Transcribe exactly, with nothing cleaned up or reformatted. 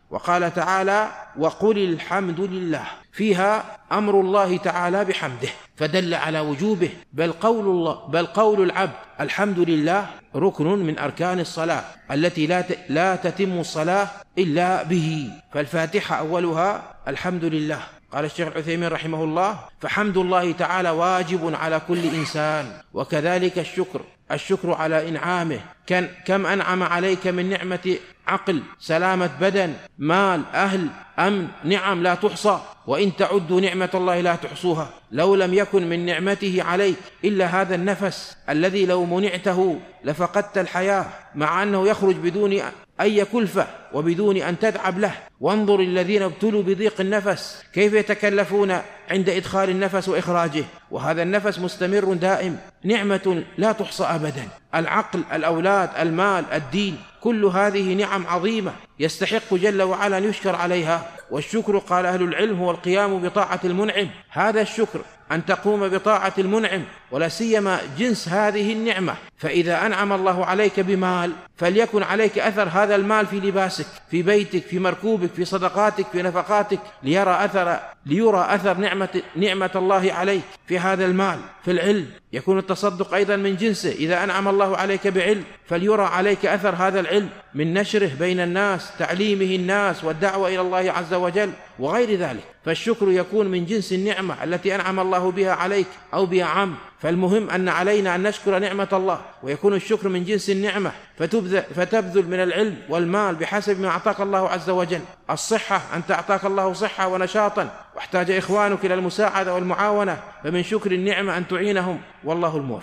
وقال تعالى: وقل الحمد لله، فيها أمر الله تعالى بحمده فدل على وجوبه، بل قول الله بل قول العبد الحمد لله ركن من أركان الصلاة التي لا لا تتم الصلاة إلا به. فالفاتحة أولها الحمد لله. قال الشيخ العثيمين رحمه الله: فحمد الله تعالى واجب على كل إنسان، وكذلك الشكر الشكر على إنعامه. كم أنعم عليك من نعمة عقل، سلامة بدن، مال، أهل، أمن، نعم لا تحصى، وإن تعدوا نعمة الله لا تحصوها. لو لم يكن من نعمته عليك إلا هذا النفس الذي لو منعته لفقدت الحياة، مع أنه يخرج بدون أي كلفة وبدون أن تتعب له. وانظر الذين ابتلوا بضيق النفس كيف يتكلفون عند إدخال النفس وإخراجه، وهذا النفس مستمر دائم، نعمة لا تحصى أبدا. العقل، الأولاد، المال، الدين، كل هذه نعم عظيمة يستحق جل وعلا أن يشكر عليها. والشكر قال أهل العلم هو القيام بطاعة المنعم. هذا الشكر أن تقوم بطاعة المنعم، ولا سيما جنس هذه النعمة. فإذا أنعم الله عليك بمال فليكن عليك أثر هذا المال في لباسك، في بيتك، في مركوبك، في صدقاتك، في نفقاتك، ليرى أثر ليرى أثر نعمة نعمة الله عليك في هذا المال. في العلم يكون التصدق أيضا من جنسه. إذا أنعم الله عليك بعلم فليرى عليك أثر هذا العلم من نشره بين الناس، تعليمه الناس، والدعوة إلى الله عز وجل وغير ذلك. فالشكر يكون من جنس النعمة التي أنعم الله بها عليك أو بها عام. فالمهم أن علينا أن نشكر نعمة الله، ويكون الشكر من جنس النعمة، فتبذل من العلم والمال بحسب ما أعطاك الله عز وجل. الصحة، أنت أعطاك الله صحة ونشاطا، واحتاج إخوانك إلى المساعدة والمعاونة، فمن شكر النعمة أن تعينهم، والله الموفق.